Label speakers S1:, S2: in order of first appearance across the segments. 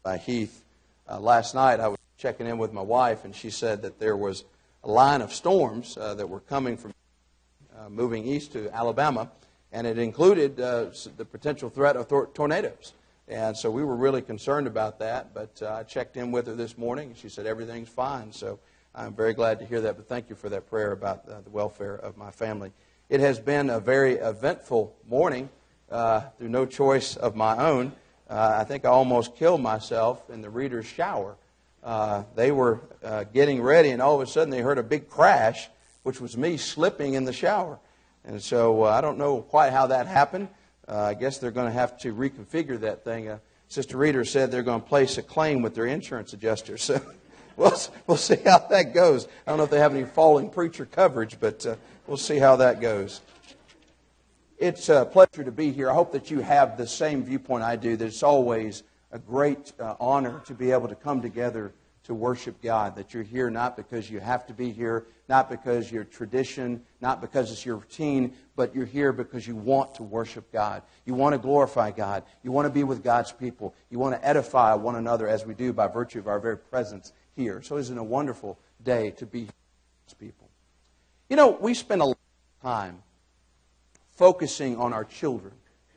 S1: by Heath. Last night I was checking in with my wife, and she said that there was a line of storms that were coming from moving east to Alabama, and it included the potential threat of tornadoes. And so we were really concerned about that, but I checked in with her this morning, and she said everything's fine. So I'm very glad to hear that, but thank you for that prayer about the welfare of my family. It has been a very eventful morning through no choice of my own. I think I almost killed myself in the reader's shower. They were getting ready, and all of a sudden they heard a big crash, which was me slipping in the shower. And so I don't know quite how that happened. I guess they're going to have to reconfigure that thing. Sister Reader said they're going to place a claim with their insurance adjuster. So we'll see how that goes. I don't know if they have any falling preacher coverage, but we'll see how that goes. It's a pleasure to be here. I hope that you have the same viewpoint I do, that it's always a great honor to be able to come together to worship God, that you're here not because you have to be here, not because you're tradition, not because it's your routine, but you're here because you want to worship God. You want to glorify God. You want to be with God's people. You want to edify one another as we do by virtue of our very presence here. So isn't it a wonderful day to be here with God's people? You know, we spend a lot of time focusing on our children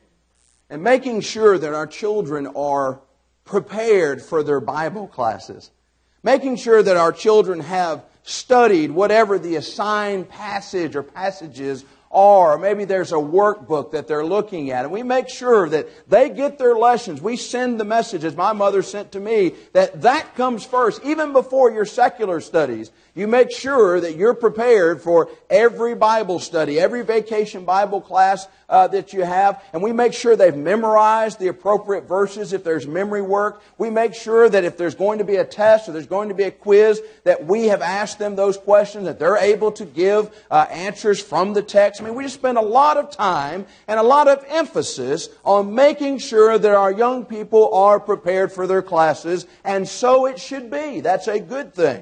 S1: and making sure that our children are prepared for their Bible classes, making sure that our children have studied whatever the assigned passage or passages are. Maybe there's a workbook that they're looking at, and we make sure that they get their lessons. We send the message, as my mother sent to me, that comes first, even before your secular studies. You make sure that you're prepared for every Bible study, every vacation Bible class that you have. And we make sure they've memorized the appropriate verses if there's memory work. We make sure that if there's going to be a test or there's going to be a quiz, that we have asked them those questions, that they're able to give answers from the text. I mean, we just spend a lot of time and a lot of emphasis on making sure that our young people are prepared for their classes. And so it should be. That's a good thing.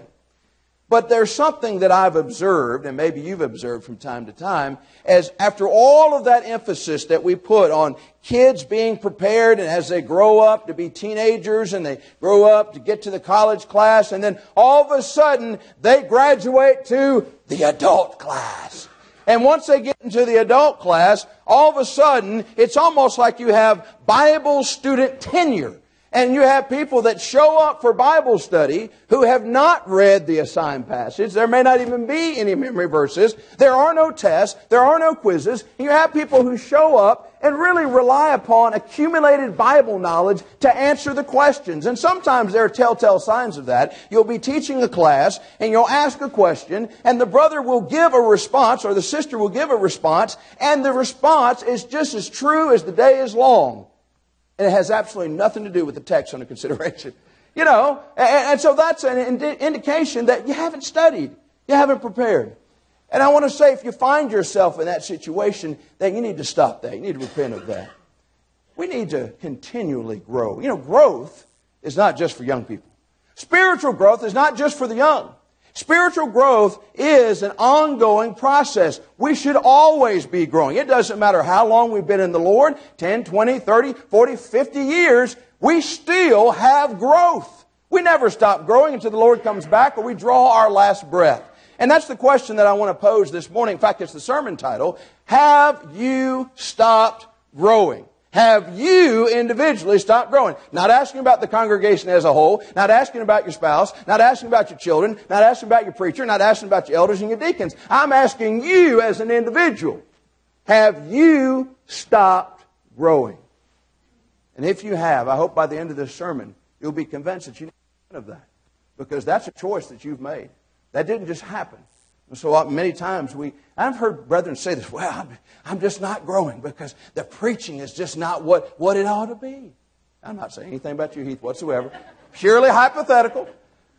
S1: But there's something that I've observed, and maybe you've observed from time to time, as after all of that emphasis that we put on kids being prepared and as they grow up to be teenagers and they grow up to get to the college class, and then all of a sudden they graduate to the adult class. And once they get into the adult class, all of a sudden it's almost like you have Bible student tenure. And you have people that show up for Bible study who have not read the assigned passage. There may not even be any memory verses. There are no tests. There are no quizzes. And you have people who show up and really rely upon accumulated Bible knowledge to answer the questions. And sometimes there are telltale signs of that. You'll be teaching a class and you'll ask a question and the brother will give a response or the sister will give a response, and the response is just as true as the day is long. And it has absolutely nothing to do with the text under consideration. You know, and so that's an indication that you haven't studied. You haven't prepared. And I want to say, if you find yourself in that situation, then you need to stop that. You need to repent of that. We need to continually grow. You know, growth is not just for young people. Spiritual growth is not just for the young. Spiritual growth is an ongoing process. We should always be growing. It doesn't matter how long we've been in the Lord, 10, 20, 30, 40, 50 years, we still have growth. We never stop growing until the Lord comes back or we draw our last breath. And that's the question that I want to pose this morning. In fact, it's the sermon title. Have you stopped growing? Have you individually stopped growing? Not asking about the congregation as a whole, not asking about your spouse, not asking about your children, not asking about your preacher, not asking about your elders and your deacons. I'm asking you as an individual. Have you stopped growing? And if you have, I hope by the end of this sermon, you'll be convinced that you need to repent of that. Because that's a choice that you've made. That didn't just happen. And so many times I've heard brethren say this, well, I'm just not growing because the preaching is just not what it ought to be. I'm not saying anything about you, Heath, whatsoever. Purely hypothetical.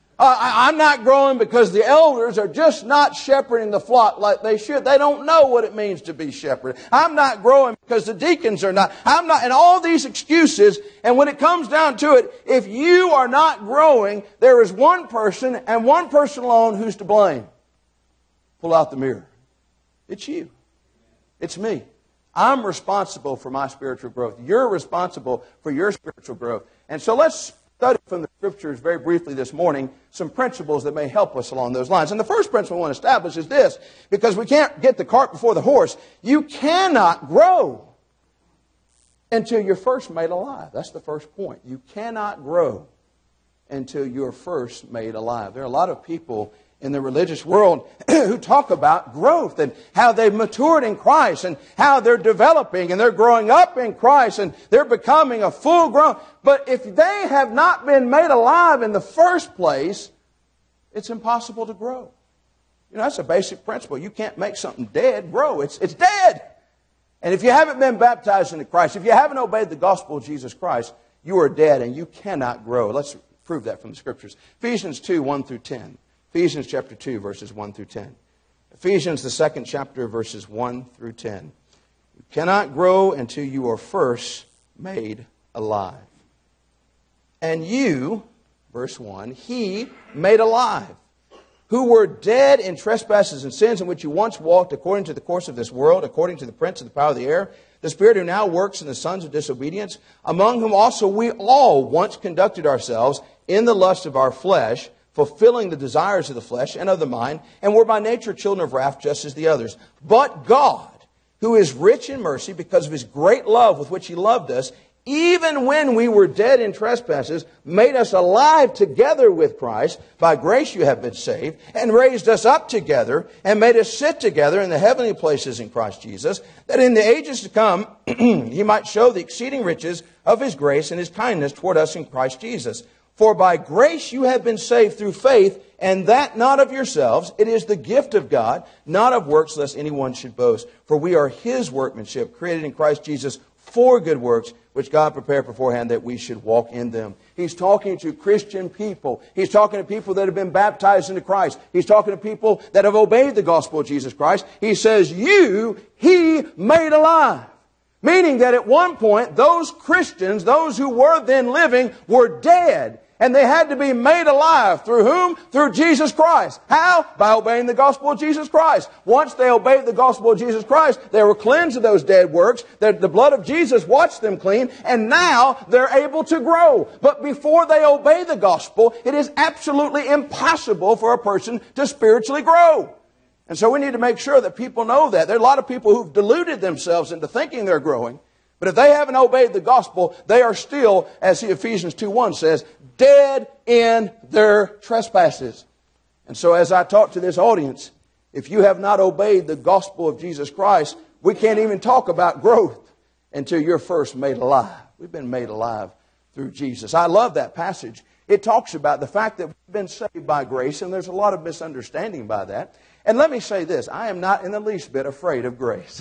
S1: I'm not growing because the elders are just not shepherding the flock like they should. They don't know what it means to be shepherded. I'm not growing because the deacons are not. I'm not, and all these excuses. And when it comes down to it, if you are not growing, there is one person and one person alone who's to blame. Pull out the mirror. It's you. It's me. I'm responsible for my spiritual growth. You're responsible for your spiritual growth. And so let's study from the Scriptures very briefly this morning some principles that may help us along those lines. And the first principle I want to establish is this, because we can't get the cart before the horse. You cannot grow until you're first made alive. That's the first point. You cannot grow until you're first made alive. There are a lot of people in the religious world who talk about growth and how they've matured in Christ and how they're developing and they're growing up in Christ and they're becoming a full grown. But if they have not been made alive in the first place, it's impossible to grow. You know, that's a basic principle. You can't make something dead grow. It's dead. And if you haven't been baptized into Christ, if you haven't obeyed the gospel of Jesus Christ, you are dead and you cannot grow. Let's prove that from the Scriptures. Ephesians 2, 1 through 10. Ephesians chapter 2, verses 1 through 10. Ephesians, the second chapter, verses 1 through 10. You cannot grow until you are first made alive. And you, verse 1, He made alive, who were dead in trespasses and sins in which you once walked according to the course of this world, according to the prince of the power of the air, the spirit who now works in the sons of disobedience, among whom also we all once conducted ourselves in the lust of our flesh, fulfilling the desires of the flesh and of the mind, and were by nature children of wrath just as the others. But God, who is rich in mercy because of His great love with which He loved us, even when we were dead in trespasses, made us alive together with Christ. By grace you have been saved, and raised us up together, and made us sit together in the heavenly places in Christ Jesus, that in the ages to come He might show the exceeding riches of His grace and His kindness toward us in Christ Jesus. For by grace you have been saved through faith, and that not of yourselves. It is the gift of God, not of works, lest anyone should boast. For we are His workmanship, created in Christ Jesus for good works, which God prepared beforehand that we should walk in them. He's talking to Christian people. He's talking to people that have been baptized into Christ. He's talking to people that have obeyed the gospel of Jesus Christ. He says, you, He made alive. Meaning that at one point, those Christians, those who were then living, were dead. And they had to be made alive. Through whom? Through Jesus Christ. How? By obeying the gospel of Jesus Christ. Once they obeyed the gospel of Jesus Christ, they were cleansed of those dead works. The blood of Jesus washed them clean. And now they're able to grow. But before they obey the gospel, it is absolutely impossible for a person to spiritually grow. And so we need to make sure that people know that. There are a lot of people who've deluded themselves into thinking they're growing. But if they haven't obeyed the gospel, they are still, as Ephesians 2:1 says, dead in their trespasses. And so as I talk to this audience, if you have not obeyed the gospel of Jesus Christ, we can't even talk about growth until you're first made alive. We've been made alive through Jesus. I love that passage. It talks about the fact that we've been saved by grace, and there's a lot of misunderstanding by that. And let me say this, I am not in the least bit afraid of grace.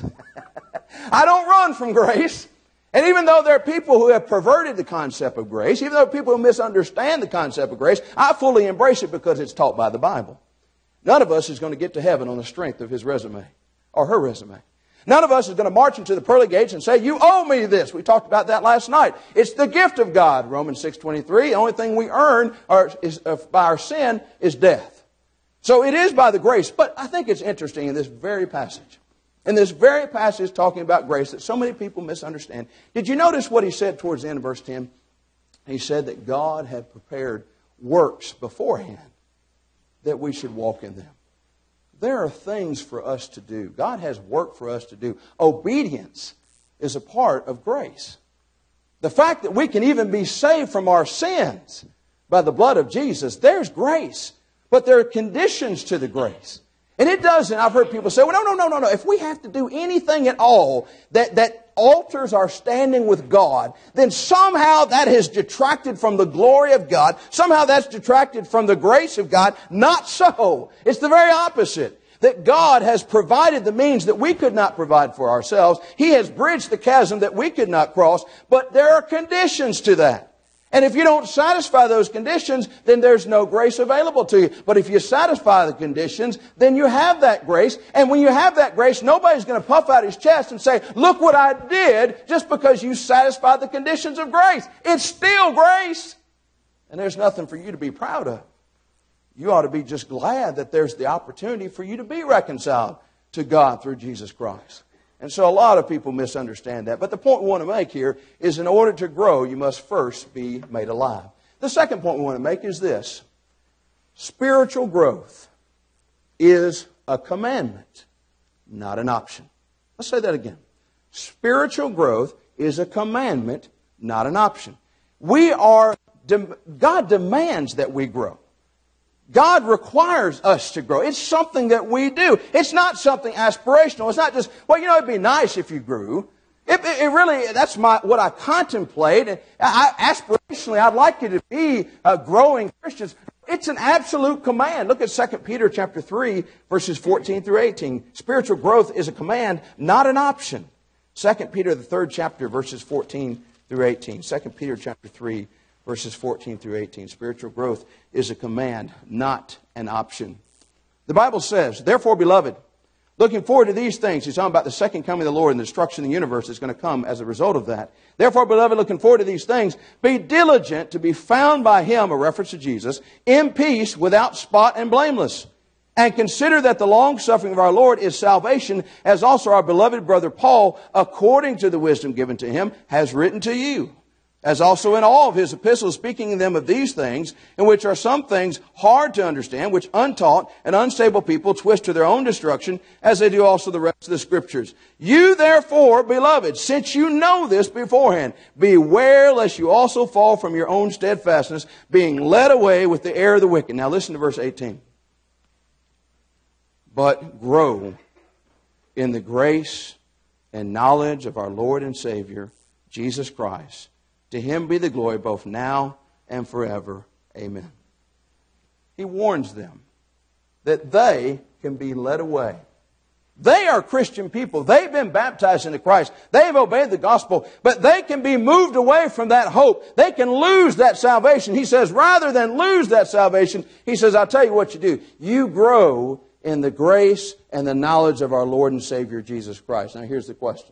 S1: I don't run from grace. And even though there are people who have perverted the concept of grace, even though people who misunderstand the concept of grace, I fully embrace it because it's taught by the Bible. None of us is going to get to heaven on the strength of his resume or her resume. None of us is going to march into the pearly gates and say, you owe me this. We talked about that last night. It's the gift of God, Romans 6:23. The only thing we earn by our sin is death. So it is by the grace. But I think it's interesting in this very passage. In this very passage talking about grace that so many people misunderstand. Did you notice what he said towards the end of verse 10? He said that God had prepared works beforehand that we should walk in them. There are things for us to do. God has work for us to do. Obedience is a part of grace. The fact that we can even be saved from our sins by the blood of Jesus, there's grace. But there are conditions to the grace. And it doesn't, I've heard people say, well, no. If we have to do anything at all that alters our standing with God, then somehow that has detracted from the glory of God. Somehow that's detracted from the grace of God. Not so. It's the very opposite. That God has provided the means that we could not provide for ourselves. He has bridged the chasm that we could not cross. But there are conditions to that. And if you don't satisfy those conditions, then there's no grace available to you. But if you satisfy the conditions, then you have that grace. And when you have that grace, nobody's going to puff out his chest and say, look what I did, just because you satisfied the conditions of grace. It's still grace. And there's nothing for you to be proud of. You ought to be just glad that there's the opportunity for you to be reconciled to God through Jesus Christ. And so a lot of people misunderstand that. But the point we want to make here is in order to grow, you must first be made alive. The second point we want to make is this. Spiritual growth is a commandment, not an option. Let's say that again. Spiritual growth is a commandment, not an option. God demands that we grow. God requires us to grow. It's something that we do. It's not something aspirational. It's not just, well, it'd be nice if you grew. It really, that's what I contemplate. Aspirationally, I'd like you to be growing Christians. It's an absolute command. Look at 2 Peter chapter 3, verses 14 through 18. Spiritual growth is a command, not an option. 2 Peter, the 3rd chapter, verses 14 through 18. 2 Peter chapter 3, verses 14 through 18. Spiritual growth is a command, not an option. The Bible says, therefore, beloved, looking forward to these things. He's talking about the second coming of the Lord and the destruction of the universe that's going to come as a result of that. Therefore, beloved, looking forward to these things, be diligent to be found by Him, a reference to Jesus, in peace, without spot and blameless. And consider that the long-suffering of our Lord is salvation, as also our beloved brother Paul, according to the wisdom given to him, has written to you. As also in all of his epistles, speaking in them of these things, in which are some things hard to understand, which untaught and unstable people twist to their own destruction, as they do also the rest of the Scriptures. You therefore, beloved, since you know this beforehand, beware lest you also fall from your own steadfastness, being led away with the error of the wicked. Now listen to verse 18. But grow in the grace and knowledge of our Lord and Savior, Jesus Christ. To Him be the glory both now and forever. Amen. He warns them that they can be led away. They are Christian people. They've been baptized into Christ. They've obeyed the gospel. But they can be moved away from that hope. They can lose that salvation. He says, rather than lose that salvation, He says, I'll tell you what you do. You grow in the grace and the knowledge of our Lord and Savior, Jesus Christ. Now here's the question.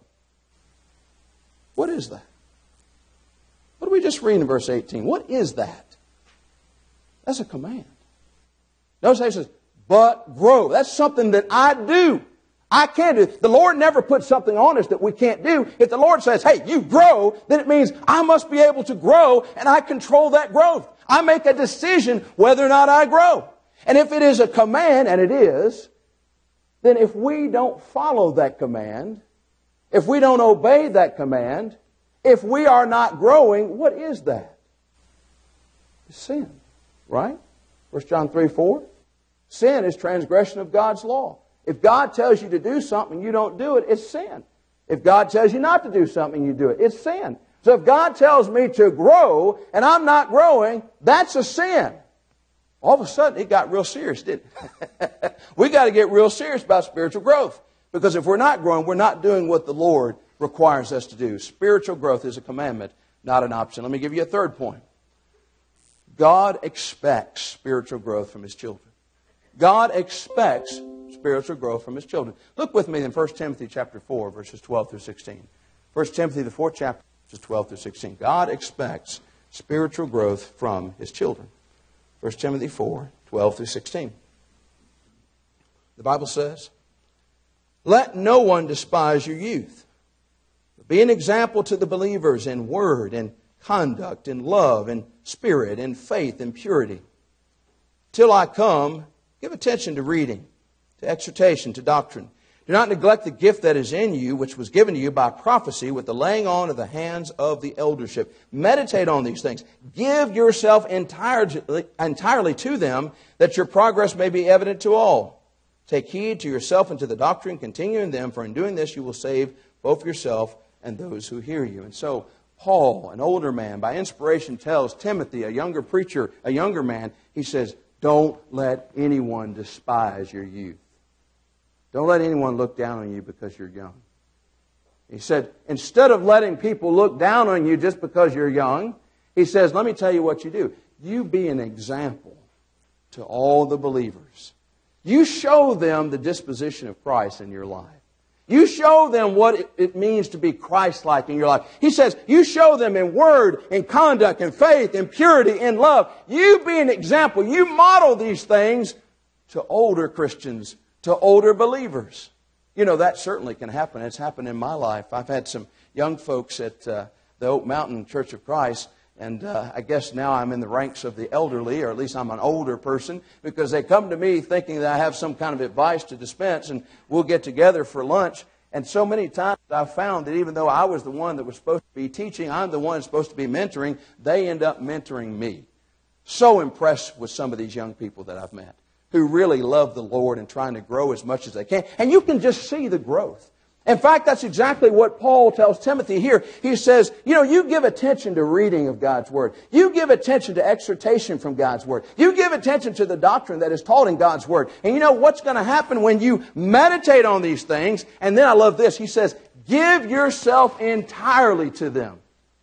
S1: What is that? What do we just read in verse 18? What is that? That's a command. Notice how He says, but grow. That's something that I do. I can't do. The Lord never puts something on us that we can't do. If the Lord says, hey, you grow, then it means I must be able to grow, and I control that growth. I make a decision whether or not I grow. And if it is a command, and it is, then if we don't follow that command, if we don't obey that command, if we are not growing, what is that? It's sin, right? 1 John 3:4. Sin is transgression of God's law. If God tells you to do something and you don't do it, it's sin. If God tells you not to do something and you do it, it's sin. So if God tells me to grow and I'm not growing, that's a sin. All of a sudden, it got real serious, didn't it? We got to get real serious about spiritual growth. Because if we're not growing, we're not doing what the Lord requires us to do. Spiritual growth is a commandment, not an option. Let me give you a third point. God expects spiritual growth from His children. God expects spiritual growth from His children. Look with me in 1 Timothy chapter 4, verses 12 through 16. 1 Timothy, the 4th chapter, verses 12 through 16. God expects spiritual growth from His children. 1 Timothy 4, 12 through 16. The Bible says, let no one despise your youth. Be an example to the believers in word and conduct, in love and spirit, in faith and purity. Till I come, give attention to reading, to exhortation, to doctrine. Do not neglect the gift that is in you, which was given to you by prophecy with the laying on of the hands of the eldership. Meditate on these things. Give yourself entirely to them, that your progress may be evident to all. Take heed to yourself and to the doctrine. Continue in them, for in doing this you will save both yourself and those who hear you. And so Paul, an older man, by inspiration tells Timothy, a younger preacher, a younger man, he says, don't let anyone despise your youth. Don't let anyone look down on you because you're young. He said, instead of letting people look down on you just because you're young, he says, let me tell you what you do. You be an example to all the believers. You show them the disposition of Christ in your life. You show them what it means to be Christ-like in your life. He says, you show them in word, in conduct, in faith, in purity, in love. You be an example. You model these things to older Christians, to older believers. You know, that certainly can happen. It's happened in my life. I've had some young folks at the Oak Mountain Church of Christ, And I guess now I'm in the ranks of the elderly, or at least I'm an older person, because they come to me thinking that I have some kind of advice to dispense, and we'll get together for lunch. And so many times I've found that even though I was the one that was supposed to be teaching, I'm the one supposed to be mentoring, they end up mentoring me. So impressed with some of these young people that I've met who really love the Lord and trying to grow as much as they can. And you can just see the growth. In fact, that's exactly what Paul tells Timothy here. He says, you give attention to reading of God's Word. You give attention to exhortation from God's Word. You give attention to the doctrine that is taught in God's Word. And you know what's going to happen when you meditate on these things? And then I love this. He says, give yourself entirely to them.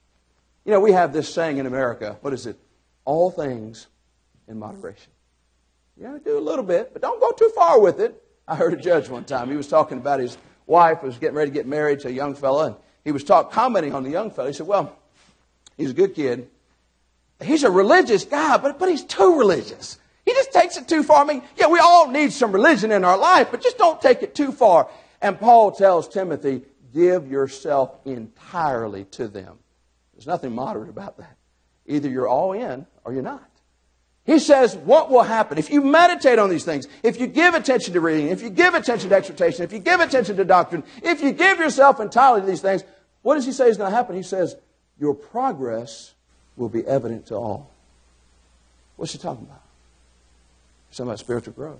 S1: We have this saying in America. What is it? All things in moderation. Do a little bit, but don't go too far with it. I heard a judge one time. He was talking about his wife was getting ready to get married to a young fella, and he was commenting on the young fella. He said, well, he's a good kid. He's a religious guy, but he's too religious. He just takes it too far. We all need some religion in our life, but just don't take it too far. And Paul tells Timothy, give yourself entirely to them. There's nothing moderate about that. Either you're all in or you're not. He says, what will happen if you meditate on these things, if you give attention to reading, if you give attention to exhortation, if you give attention to doctrine, if you give yourself entirely to these things, what does he say is going to happen? He says, your progress will be evident to all. What's he talking about? He's talking about spiritual growth.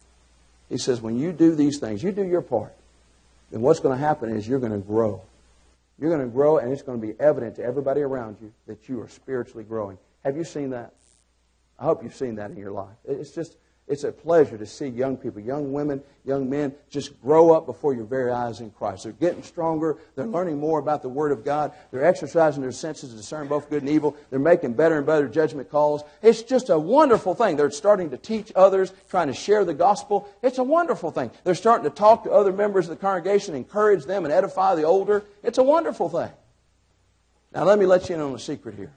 S1: He says, when you do these things, you do your part, then what's going to happen is you're going to grow. You're going to grow, and it's going to be evident to everybody around you that you are spiritually growing. Have you seen that? I hope you've seen that in your life. It's a pleasure to see young people, young women, young men, just grow up before your very eyes in Christ. They're getting stronger. They're learning more about the Word of God. They're exercising their senses to discern both good and evil. They're making better and better judgment calls. It's just a wonderful thing. They're starting to teach others, trying to share the gospel. It's a wonderful thing. They're starting to talk to other members of the congregation, encourage them, and edify the older. It's a wonderful thing. Now, let me let you in on a secret here.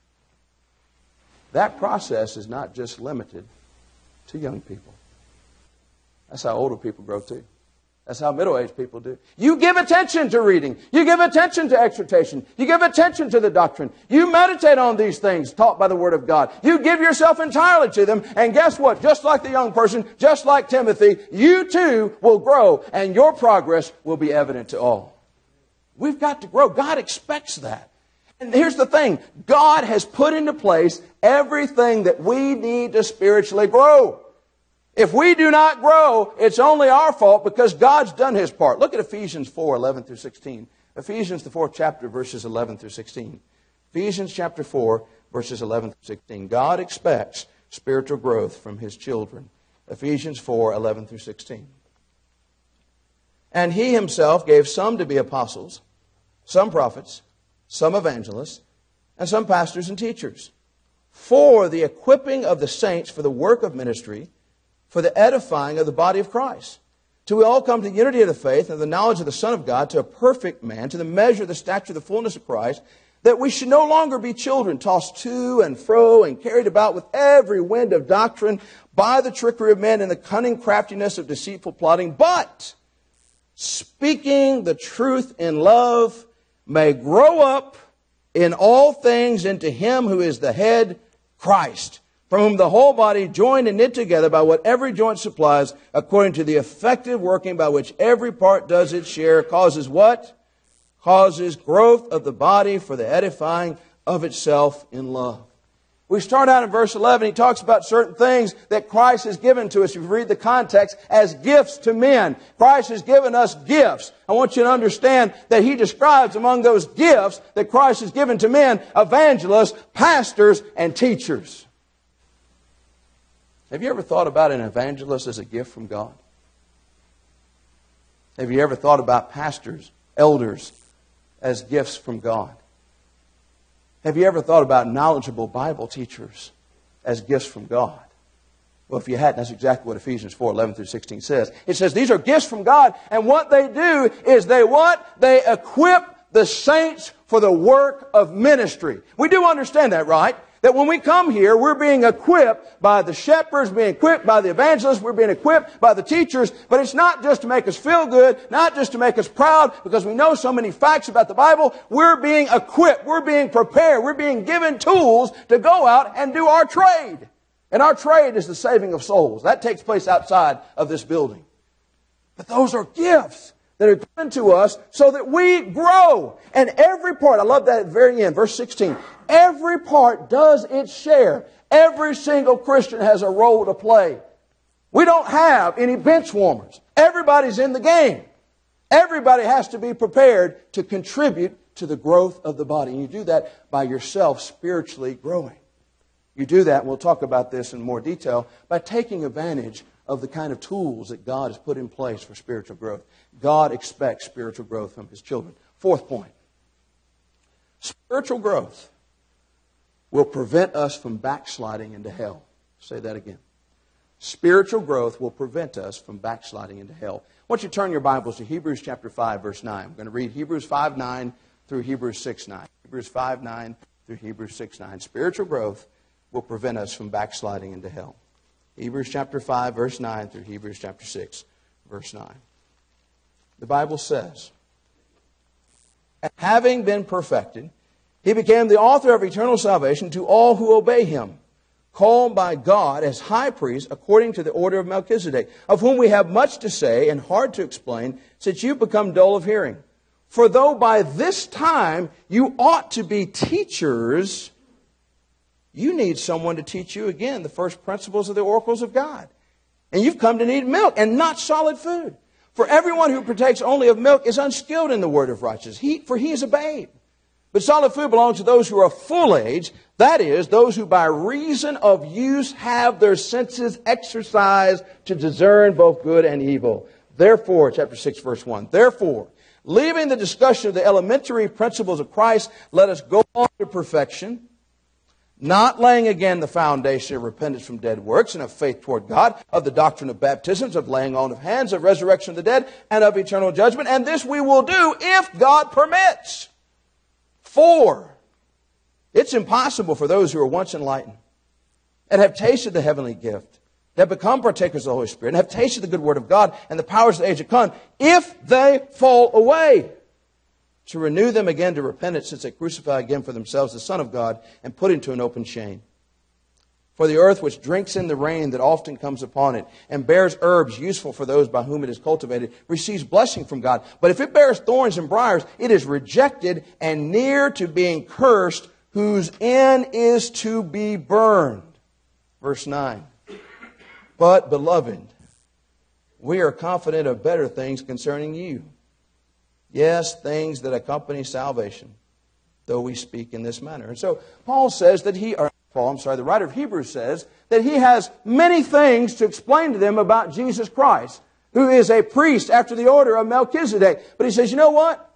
S1: That process is not just limited to young people. That's how older people grow too. That's how middle-aged people do. You give attention to reading. You give attention to exhortation. You give attention to the doctrine. You meditate on these things taught by the Word of God. You give yourself entirely to them. And guess what? Just like the young person, just like Timothy, you too will grow and your progress will be evident to all. We've got to grow. God expects that. And here's the thing. God has put into place everything that we need to spiritually grow. If we do not grow, it's only our fault because God's done His part. Look at Ephesians 4, 11 through 16. Ephesians, the 4th chapter, verses 11 through 16. Ephesians chapter 4, verses 11 through 16. God expects spiritual growth from His children. Ephesians 4, 11 through 16. And He Himself gave some to be apostles, some prophets, some evangelists, and some pastors and teachers, for the equipping of the saints for the work of ministry, for the edifying of the body of Christ, till we all come to the unity of the faith and the knowledge of the Son of God, to a perfect man, to the measure of the stature of the fullness of Christ, that we should no longer be children, tossed to and fro and carried about with every wind of doctrine by the trickery of men and the cunning craftiness of deceitful plotting, but speaking the truth in love, may grow up in all things into Him who is the head, Christ, from whom the whole body, joined and knit together by what every joint supplies, according to the effective working by which every part does its share, causes what? Causes growth of the body for the edifying of itself in love. We start out in verse 11. He talks about certain things that Christ has given to us. If you read the context, as gifts to men. Christ has given us gifts. I want you to understand that He describes among those gifts that Christ has given to men, evangelists, pastors, and teachers. Have you ever thought about an evangelist as a gift from God? Have you ever thought about pastors, elders, as gifts from God? Have you ever thought about knowledgeable Bible teachers as gifts from God? Well, if you hadn't, that's exactly what Ephesians 4, 11 through 16 says. It says these are gifts from God, and what they do is they what? They equip the saints for the work of ministry. We do understand that, right? That when we come here, we're being equipped by the shepherds, being equipped by the evangelists, we're being equipped by the teachers, but it's not just to make us feel good, not just to make us proud because we know so many facts about the Bible. We're being equipped, we're being prepared, we're being given tools to go out and do our trade. And our trade is the saving of souls. That takes place outside of this building. But those are gifts that are given to us so that we grow. And every part, I love that at the very end, verse 16. Every part does its share. Every single Christian has a role to play. We don't have any bench warmers. Everybody's in the game. Everybody has to be prepared to contribute to the growth of the body. And you do that by yourself spiritually growing. You do that, and we'll talk about this in more detail, by taking advantage of the kind of tools that God has put in place for spiritual growth. God expects spiritual growth from His children. Fourth point. Spiritual growth will prevent us from backsliding into hell. Say that again. Spiritual growth will prevent us from backsliding into hell. I want you to turn your Bibles to Hebrews chapter 5, verse 9. I'm going to read Hebrews 5, 9 through Hebrews 6, 9. Hebrews 5, 9 through Hebrews 6, 9. Spiritual growth will prevent us from backsliding into hell. Hebrews chapter 5, verse 9 through Hebrews chapter 6, verse 9. The Bible says, having been perfected, He became the author of eternal salvation to all who obey Him, called by God as high priest according to the order of Melchizedek, of whom we have much to say and hard to explain, since you've become dull of hearing. For though by this time you ought to be teachers, you need someone to teach you again the first principles of the oracles of God. And you've come to need milk and not solid food. For everyone who partakes only of milk is unskilled in the word of righteousness, for he is a babe. But solid food belongs to those who are full age, that is, those who by reason of use have their senses exercised to discern both good and evil. Therefore, chapter 6, verse 1, therefore, leaving the discussion of the elementary principles of Christ, let us go on to perfection, not laying again the foundation of repentance from dead works and of faith toward God, of the doctrine of baptisms, of laying on of hands, of resurrection of the dead, and of eternal judgment. And this we will do if God permits. For it's impossible for those who are once enlightened and have tasted the heavenly gift, that have become partakers of the Holy Spirit, and have tasted the good word of God and the powers of the age to come, if they fall away, to renew them again to repentance, since they crucify again for themselves the Son of God and put into an open shame. For the earth which drinks in the rain that often comes upon it, and bears herbs useful for those by whom it is cultivated, receives blessing from God. But if it bears thorns and briars, it is rejected and near to being cursed, whose end is to be burned. Verse 9. But, beloved, we are confident of better things concerning you. Yes, things that accompany salvation, though we speak in this manner. And so Paul says that the writer of Hebrews says that he has many things to explain to them about Jesus Christ, who is a priest after the order of Melchizedek. But he says, you know what?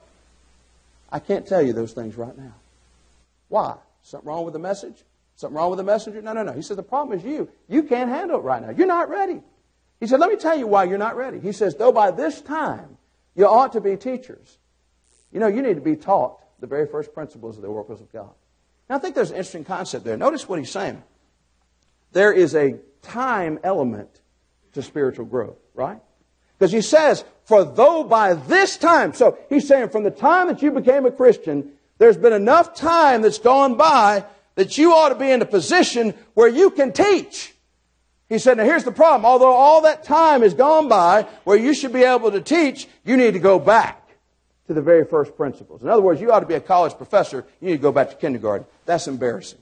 S1: I can't tell you those things right now. Why? Something wrong with the message? Something wrong with the messenger? No. He says, the problem is you. You can't handle it right now. You're not ready. He said, let me tell you why you're not ready. He says, though by this time you ought to be teachers. You need to be taught the very first principles of the oracles of God. Now, I think there's an interesting concept there. Notice what he's saying. There is a time element to spiritual growth, right? Because he says, for though by this time, so he's saying from the time that you became a Christian, there's been enough time that's gone by that you ought to be in a position where you can teach. He said, now here's the problem. Although all that time has gone by where you should be able to teach, you need to go back to the very first principles. In other words, you ought to be a college professor. You need to go back to kindergarten. That's embarrassing.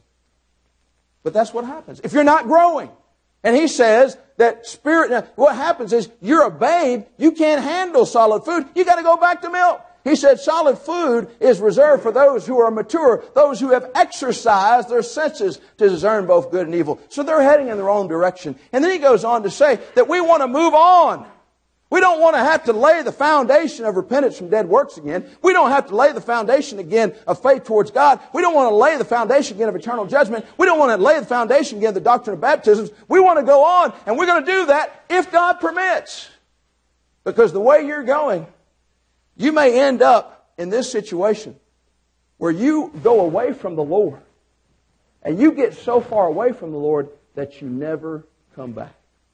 S1: But that's what happens if you're not growing. And he says that what happens is you're a babe. You can't handle solid food. You got to go back to milk. He said solid food is reserved for those who are mature, those who have exercised their senses to discern both good and evil. So they're heading in their own direction. And then he goes on to say that we want to move on. We don't want to have to lay the foundation of repentance from dead works again. We don't have to lay the foundation again of faith towards God. We don't want to lay the foundation again of eternal judgment. We don't want to lay the foundation again of the doctrine of baptisms. We want to go on, and we're going to do that if God permits. Because the way you're going, you may end up in this situation where you go away from the Lord And you get so far away from the Lord that you never come back.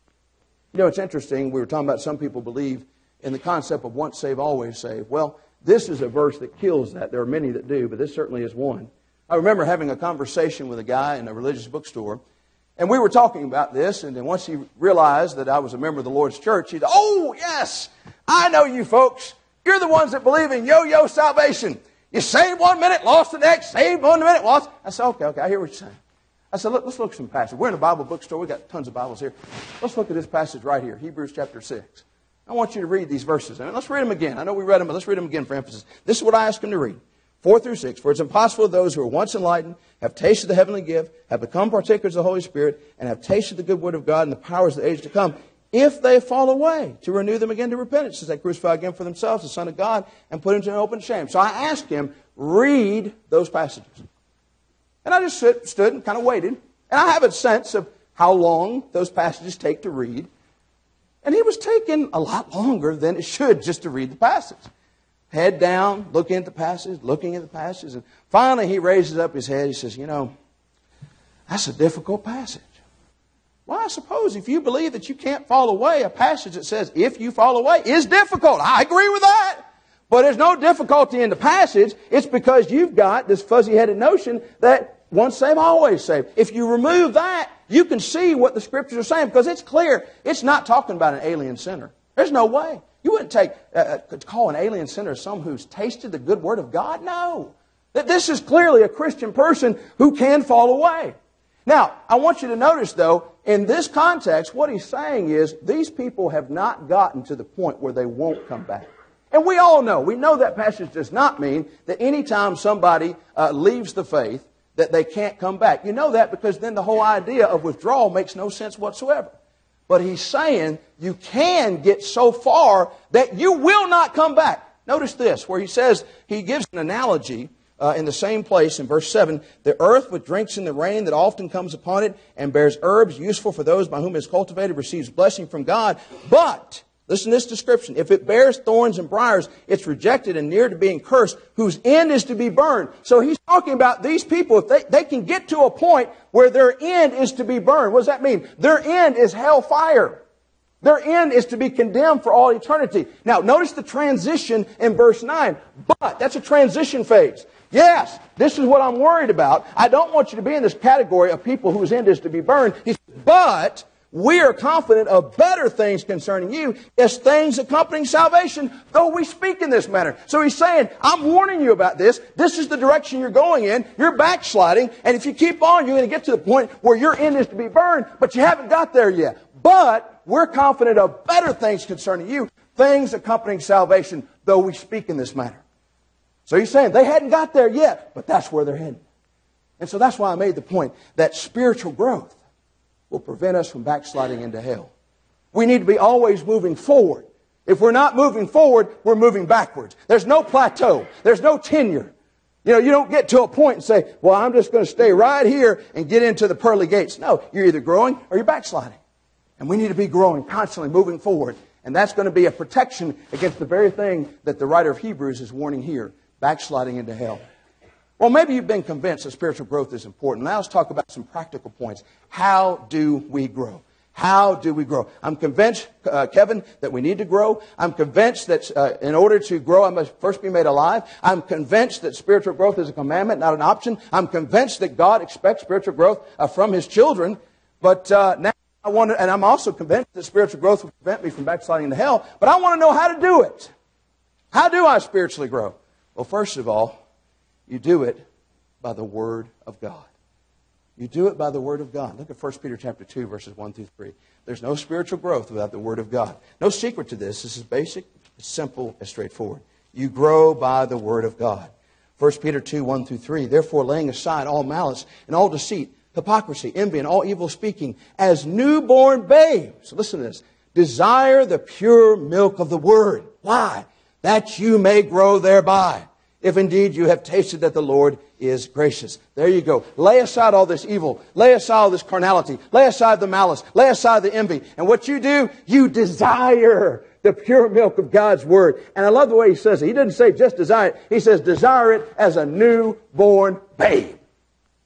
S1: You know, it's interesting. We were talking about some people believe in the concept of once saved, always saved. Well, this is a verse that kills that. There are many that do, but this certainly is one. I remember having a conversation with a guy in a religious bookstore, and we were talking about this, and then once he realized that I was a member of the Lord's church, he said, "Oh, yes, I know you folks. You're the ones that believe in yo-yo salvation. You saved 1 minute, lost the next, saved 1 minute, lost." I said, okay, I hear what you're saying. I said, let's look at some passages. We're in a Bible bookstore. We've got tons of Bibles here. Let's look at this passage right here, Hebrews chapter 6. I want you to read these verses. And let's read them again. I know we read them, but let's read them again for emphasis. This is what I asked him to read. 4 through 6. "For it's impossible those who are once enlightened, have tasted the heavenly gift, have become partakers of the Holy Spirit, and have tasted the good word of God and the powers of the age to come, if they fall away, to renew them again to repentance, as they crucify again for themselves the Son of God, and put him to an open shame." So I asked him, read those passages. And I just stood and kind of waited. And I have a sense of how long those passages take to read. And he was taking a lot longer than it should just to read the passage. Head down, looking at the passage, And finally he raises up his head. He says, "You know, that's a difficult passage." Well, I suppose if you believe that you can't fall away, a passage that says, "if you fall away," is difficult. I agree with that. But there's no difficulty in the passage. It's because you've got this fuzzy-headed notion that once saved, always saved. If you remove that, you can see what the Scriptures are saying, because it's clear. It's not talking about an alien sinner. There's no way. You wouldn't call an alien sinner someone who's tasted the good Word of God. No. This is clearly a Christian person who can fall away. Now, I want you to notice, though, in this context, what he's saying is these people have not gotten to the point where they won't come back. And we all know, that passage does not mean that anytime somebody leaves the faith, that they can't come back. You know that because then the whole idea of withdrawal makes no sense whatsoever. But he's saying you can get so far that you will not come back. Notice this, where he says, he gives an analogy in the same place in verse 7. "The earth which drinks in the rain that often comes upon it and bears herbs useful for those by whom it is cultivated receives blessing from God. But," listen to this description, "if it bears thorns and briars, it's rejected and near to being cursed, whose end is to be burned." So he's talking about these people. If they can get to a point where their end is to be burned. What does that mean? Their end is hellfire. Their end is to be condemned for all eternity. Now, notice the transition in verse 9. But, that's a transition phase. Yes, this is what I'm worried about. I don't want you to be in this category of people whose end is to be burned. He says, "But we are confident of better things concerning you, as things accompanying salvation, though we speak in this manner." So he's saying, I'm warning you about this. This is the direction you're going in. You're backsliding. And if you keep on, you're going to get to the point where your end is to be burned, but you haven't got there yet. But we're confident of better things concerning you, things accompanying salvation, though we speak in this manner. So he's saying they hadn't got there yet, but that's where they're heading. And so that's why I made the point that spiritual growth will prevent us from backsliding into hell. We need to be always moving forward. If we're not moving forward, we're moving backwards. There's no plateau. There's no tenure. You don't get to a point and say, well, I'm just going to stay right here and get into the pearly gates. No, you're either growing or you're backsliding. And we need to be growing, constantly moving forward. And that's going to be a protection against the very thing that the writer of Hebrews is warning here, backsliding into hell. Well, maybe you've been convinced that spiritual growth is important. Now let's talk about some practical points. How do we grow? How do we grow? I'm convinced, Kevin, that we need to grow. I'm convinced that in order to grow, I must first be made alive. I'm convinced that spiritual growth is a commandment, not an option. I'm convinced that God expects spiritual growth from His children. But now and I'm also convinced that spiritual growth will prevent me from backsliding into hell. But I want to know how to do it. How do I spiritually grow? Well, first of all, you do it by the Word of God. You do it by the Word of God. Look at 1 Peter chapter 2, verses 1 through 3. There's no spiritual growth without the Word of God. No secret to this. This is basic, it's simple, it's straightforward. You grow by the Word of God. 1 Peter 2, 1 through 3. Therefore, laying aside all malice and all deceit, hypocrisy, envy, and all evil speaking, as newborn babes, listen to this, desire the pure milk of the Word. Why? That you may grow thereby, if indeed you have tasted that the Lord is gracious. There you go. Lay aside all this evil. Lay aside all this carnality. Lay aside the malice. Lay aside the envy. And what you do, you desire the pure milk of God's Word. And I love the way he says it. He doesn't say just desire it. He says desire it as a newborn babe.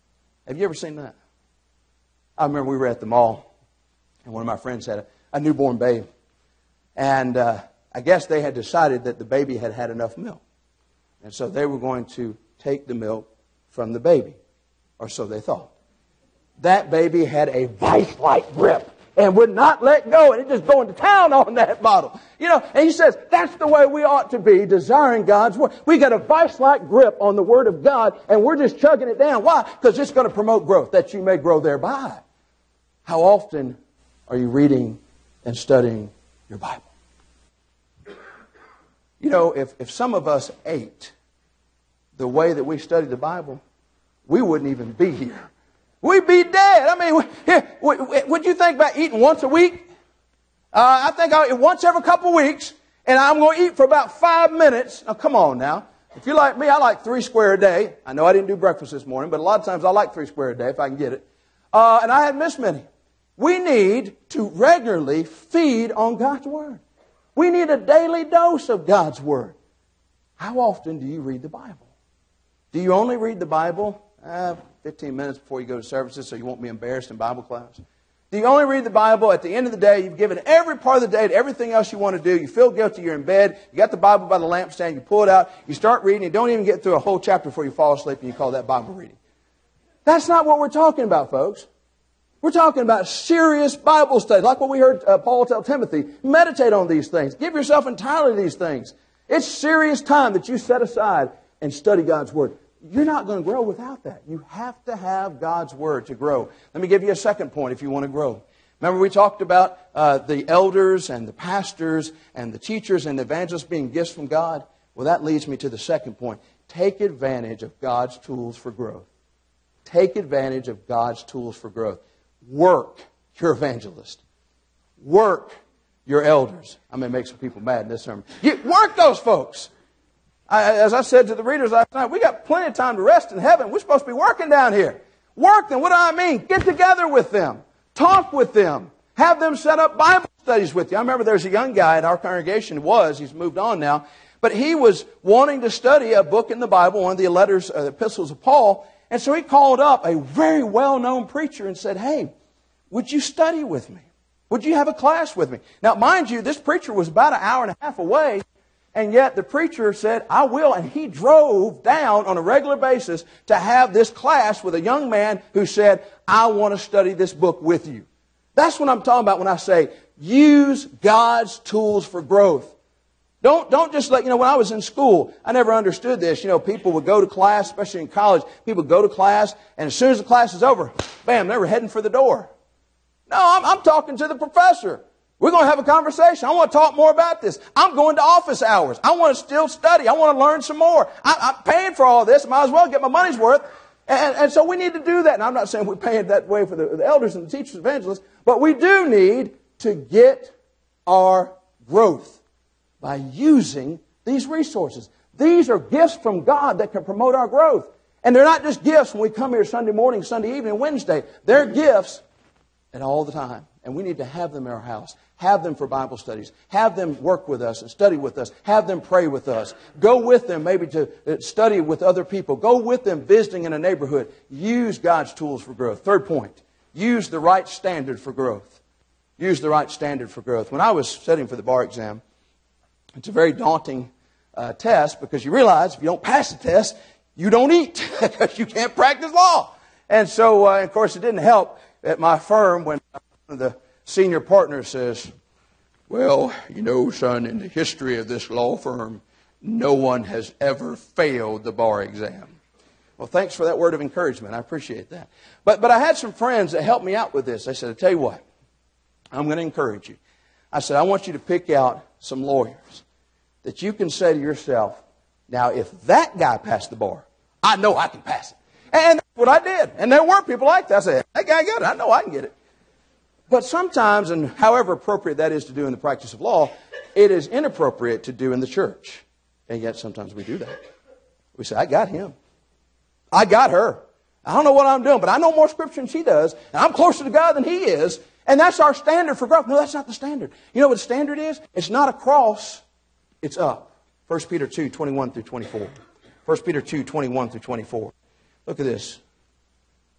S1: Have you ever seen that? I remember we were at the mall, and one of my friends had a newborn babe. And I guess they had decided that the baby had had enough milk. And so they were going to take the milk from the baby, or so they thought. That baby had a vice-like grip and would not let go, and it just going to town on that bottle. You know, and he says, that's the way we ought to be, desiring God's Word. We got a vice-like grip on the Word of God, and we're just chugging it down. Why? Because it's going to promote growth, that you may grow thereby. How often are you reading and studying your Bible? You know, if some of us ate the way that we study the Bible, we wouldn't even be here. We'd be dead. I mean, would you think about eating once a week? I think I'll eat once every couple of weeks, and I'm going to eat for about 5 minutes. Now, come on now. If you're like me, I like 3 square a day. I know I didn't do breakfast this morning, but a lot of times I like 3 square a day if I can get it. And I hadn't missed many. We need to regularly feed on God's Word. We need a daily dose of God's Word. How often do you read the Bible? Do you only read the Bible 15 minutes before you go to services so you won't be embarrassed in Bible class? Do you only read the Bible at the end of the day? You've given every part of the day to everything else you want to do. You feel guilty. You're in bed. You got the Bible by the lampstand. You pull it out. You start reading. You don't even get through a whole chapter before you fall asleep, and you call that Bible reading. That's not what we're talking about, folks. We're talking about serious Bible study, like what we heard Paul tell Timothy. Meditate on these things. Give yourself entirely to these things. It's serious time that you set aside and study God's Word. You're not going to grow without that. You have to have God's Word to grow. Let me give you a second point if you want to grow. Remember we talked about the elders and the pastors and the teachers and the evangelists being gifts from God? Well, that leads me to the second point. Take advantage of God's tools for growth. Take advantage of God's tools for growth. Work your evangelist. Work your elders. I may make some people mad in this sermon. Work those folks. As I said to the readers last night, we got plenty of time to rest in heaven. We're supposed to be working down here. Work them. What do I mean? Get together with them. Talk with them. Have them set up Bible studies with you. I remember there's a young guy in our congregation, he's moved on now, but he was wanting to study a book in the Bible, one of the letters, the epistles of Paul, and so he called up a very well-known preacher and said, hey, would you study with me? Would you have a class with me? Now, mind you, this preacher was about an hour and a half away, and yet the preacher said, I will, and he drove down on a regular basis to have this class with a young man who said, I want to study this book with you. That's what I'm talking about when I say, use God's tools for growth. Don't just when I was in school, I never understood this. People would go to class, especially in college, people would go to class, and as soon as the class is over, bam, they were heading for the door. No, I'm talking to the professor. We're going to have a conversation. I want to talk more about this. I'm going to office hours. I want to still study. I want to learn some more. I'm paying for all this. I might as well get my money's worth. And so we need to do that. And I'm not saying we're paying that way for the elders and the teachers and evangelists, but we do need to get our growth by using these resources. These are gifts from God that can promote our growth. And they're not just gifts when we come here Sunday morning, Sunday evening, Wednesday. They're gifts and all the time. And we need to have them in our house. Have them for Bible studies. Have them work with us and study with us. Have them pray with us. Go with them maybe to study with other people. Go with them visiting in a neighborhood. Use God's tools for growth. Third point, use the right standard for growth. Use the right standard for growth. When I was studying for the bar exam, it's a very daunting test because you realize if you don't pass the test, you don't eat because you can't practice law. And so, of course, it didn't help at my firm when the senior partner says, well, son, in the history of this law firm, no one has ever failed the bar exam. Well, thanks for that word of encouragement. I appreciate that. But I had some friends that helped me out with this. I said, I tell you what, I'm going to encourage you. I said, I want you to pick out some lawyers that you can say to yourself, now, if that guy passed the bar, I know I can pass it. And that's what I did. And there were people like that. I said, that guy got it. I know I can get it. But sometimes, and however appropriate that is to do in the practice of law, it is inappropriate to do in the church. And yet sometimes we do that. We say, I got him. I got her. I don't know what I'm doing, but I know more Scripture than she does. And I'm closer to God than he is. And that's our standard for growth. No, that's not the standard. You know what the standard is? It's not across, it's up. 1 Peter 2, 21 through 24. 1 Peter 2, 21 through 24. Look at this.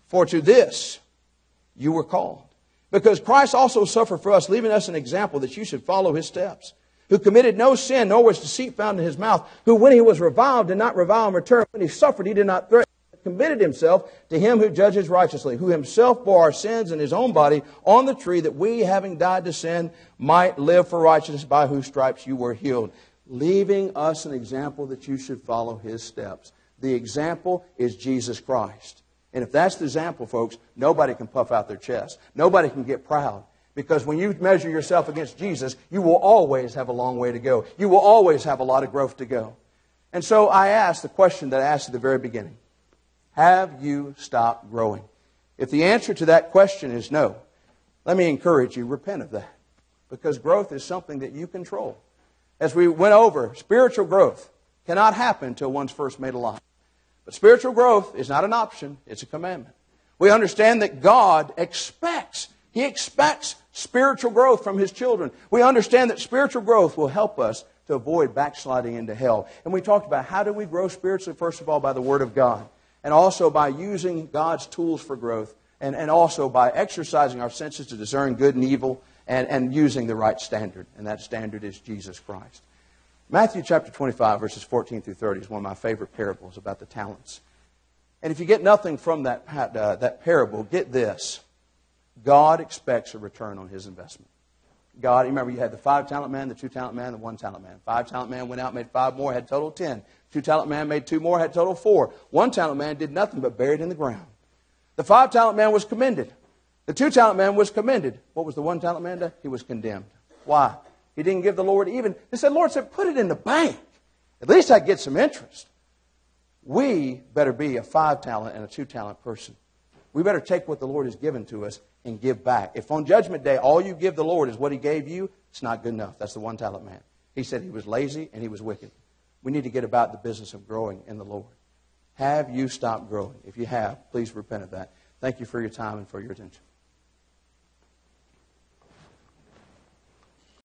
S1: For to this you were called. Because Christ also suffered for us, leaving us an example that you should follow his steps. Who committed no sin, nor was deceit found in his mouth. Who, when he was reviled, did not revile in return. When he suffered, he did not threaten. But committed himself to him who judges righteously. Who himself bore our sins in his own body on the tree, that we, having died to sin, might live for righteousness, by whose stripes you were healed. Leaving us an example that you should follow his steps. The example is Jesus Christ. And if that's the example, folks, nobody can puff out their chest. Nobody can get proud. Because when you measure yourself against Jesus, you will always have a long way to go. You will always have a lot of growth to go. And so I asked the question that I asked at the very beginning. Have you stopped growing? If the answer to that question is no, let me encourage you, repent of that. Because growth is something that you control. As we went over, spiritual growth cannot happen until one's first made alive. But spiritual growth is not an option, it's a commandment. We understand that God expects, He expects spiritual growth from His children. We understand that spiritual growth will help us to avoid backsliding into hell. And we talked about how do we grow spiritually? First of all, by the Word of God. And also by using God's tools for growth. And also by exercising our senses to discern good and evil and using the right standard. And that standard is Jesus Christ. Matthew chapter 25, verses 14 through 30 is one of my favorite parables about the talents. And if you get nothing from that parable, get this. God expects a return on His investment. God, you remember you had the 5-talent man, the 2-talent man, the 1-talent man. 5-talent man went out, made 5 more, had total 10. 2-talent man made 2 more, had total 4. 1-talent man did nothing but buried in the ground. The 5-talent man was commended. The 2-talent man was commended. What was the 1-talent man done? He was condemned. Why? He didn't give the Lord even. He said, Lord said, put it in the bank. At least I'd get some interest. We better be a 5-talent and a 2-talent person. We better take what the Lord has given to us and give back. If on Judgment Day all you give the Lord is what He gave you, it's not good enough. That's the 1-talent man. He said he was lazy and he was wicked. We need to get about the business of growing in the Lord. Have you stopped growing? If you have, please repent of that. Thank you for your time and for your attention.